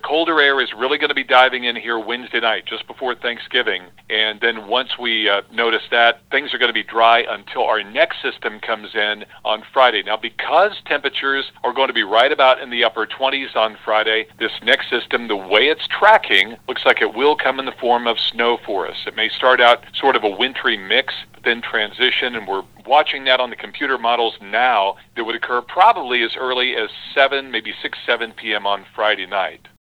colder air is really going to be diving in here Wednesday night, just before Thanksgiving. And then once we notice that, things are going to be dry until our next system comes in on Friday. Now, because temperatures are going to be right about in the upper 20s on Friday, this next system, the way it's tracking, looks like it will come in the form of snow for us. It may start out sort of a wintry mix, but then transition, and we're watching that on the computer models now. That would occur probably as early as 7, maybe 6, 7 p.m. on Friday night.